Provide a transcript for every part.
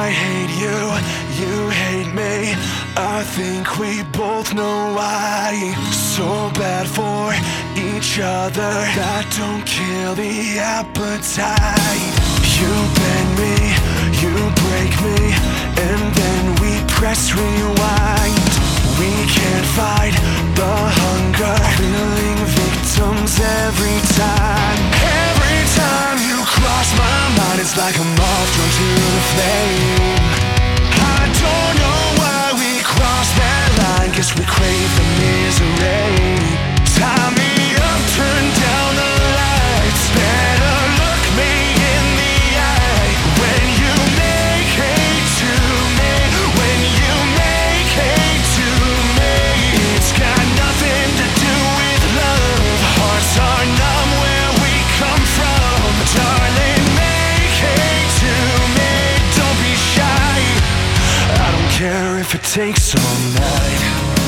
I hate you, you hate me. I think we both know why. So bad for each other, that don't kill the appetite. You bend me, you break me, and then we press rewind. We can't fight the hunger, feeling victims every time. Every time you cross my mind, it's like a moth drawn to the flame. I don't know why we crossed that line, guess we crave the misery. Tie me up, turn down the lights, better look me in the eye. When you make hate to me, when you make hate to me, it's got nothing to do with love. Hearts are numb where we come from. Darling, make hate to me, don't be shy. I don't care if it takes all night,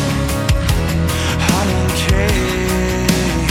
I don't care.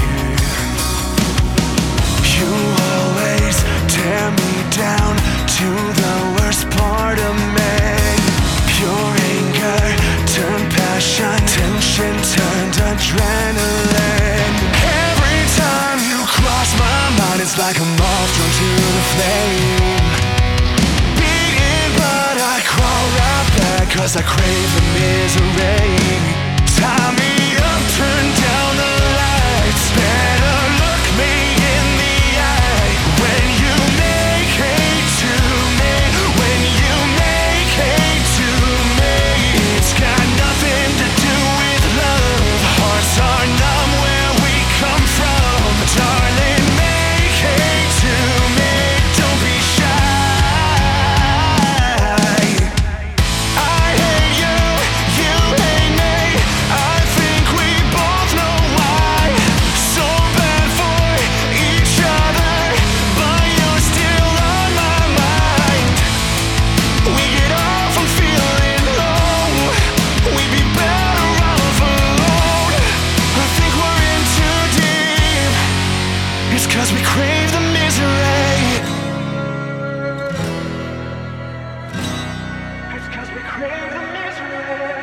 You always tear me down to the worst part of me. Pure anger turned passion, tension turned adrenaline. Every time you cross my mind, it's like a moth drawn to the flame. Beating but I crawl right back, cause I crave the misery. Tie me up, turn down the lights, better look me in the eye. When you make hate to me, when you make hate to me, it's got nothing to do with love. Hearts are numb where we come from. Darling, make hate to me, don't be shy. I hate you, you hate me. I think we both know why. So bad for each other, but you're still on my mind. We get off from feeling low, we'd be better off alone. I think we're in too deep, it's cause we crave the misery. It's cause we crave the misery.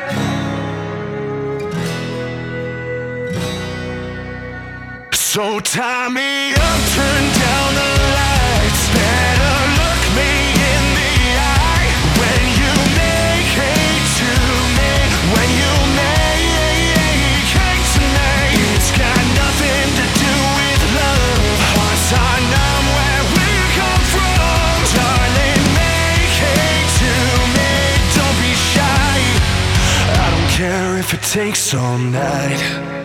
So tie me up, turn down the lights, better look me in the eye. When you make hate to me, when you make hate to me, it's got nothing to do with love. Hearts are numb where we come from. Darling, make hate to me, don't be shy. I don't care if it takes all night.